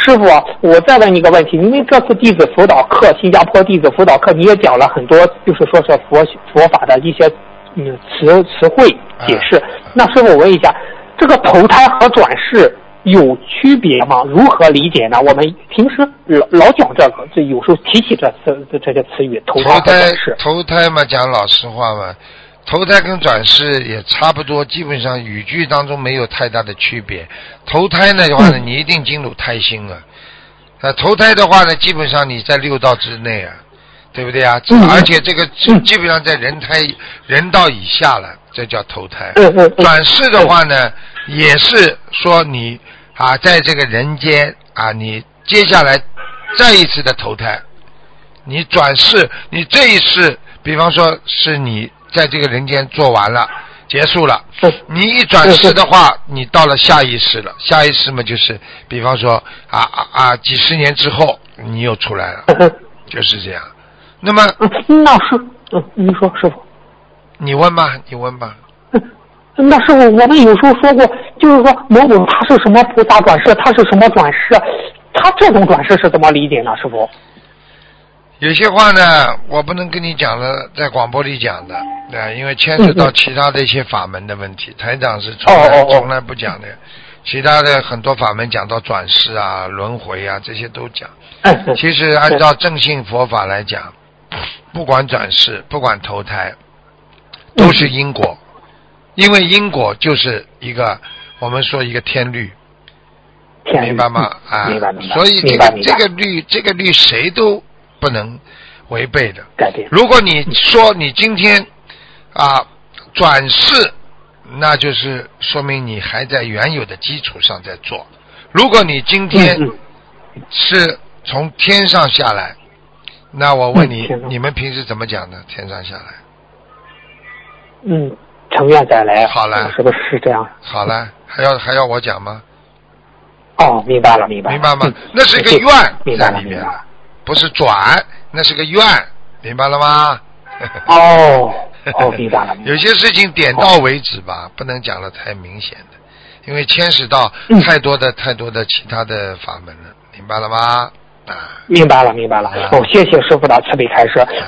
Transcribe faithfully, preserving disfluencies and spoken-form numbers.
师傅，我再问你一个问题，因为这次弟子辅导课，新加坡弟子辅导课，你也讲了很多，就是说是佛佛法的一些嗯词词汇解释。 啊、 那师傅，我问一下，这个投胎和转世有区别吗？如何理解呢？我们平时老老讲这个，这有时候提起这词这这些词语，投胎和转世。 投胎，投胎嘛，讲老实话嘛。投胎跟转世也差不多，基本上语句当中没有太大的区别。投胎呢的话呢，你一定进入胎心了。啊，投胎的话呢，基本上你在六道之内啊，对不对啊？而且这个基本上在人胎人道以下了，这叫投胎。转世的话呢，也是说你啊，在这个人间啊，你接下来再一次的投胎，你转世，你这一世，比方说是你。在这个人间做完了，结束了。你一转世的话，你到了下一世了。下一世嘛，就是比方说啊啊啊，几十年之后你又出来了，就是这样。那么， 那是，嗯，你说师傅， 你问吧，你问吧。 那师傅，我们有时候说过，就是说某某他是什么菩萨转世，他是什么转世，他这种转世是怎么理解呢？师傅？ 有些话呢，我不能跟你讲了，在广播里讲的，对、啊，因为牵涉到其他的一些法门的问题，台长是从来从来不讲的。其他的很多法门讲到转世啊、轮回啊，这些都讲。其实按照正信佛法来讲，不管转世，不管投胎，都是因果，因为因果就是一个我们说一个天律，明白吗？啊，所以这个这个律，这个律谁都不能违背的。如果你说你今天啊转世，那就是说明你还在原有的基础上在做。如果你今天是从天上下来，那我问你， 嗯、 你们平时怎么讲的？天上下来？ 嗯，成愿再来。 好了， 是不是这样？ 好了，还要还要我讲吗？ 哦，明白了，明白了。 明白吗？ 嗯、 那是个愿在里面了。不是转，那是个愿，明白了吗？ 哦，哦，明白了。 有些事情点到为止吧，不能讲得太明显的，因为牵涉到太多的、嗯、太多的其他的法门了，明白了吗？啊， 明白了，明白了。哦，谢谢师傅的慈悲开示。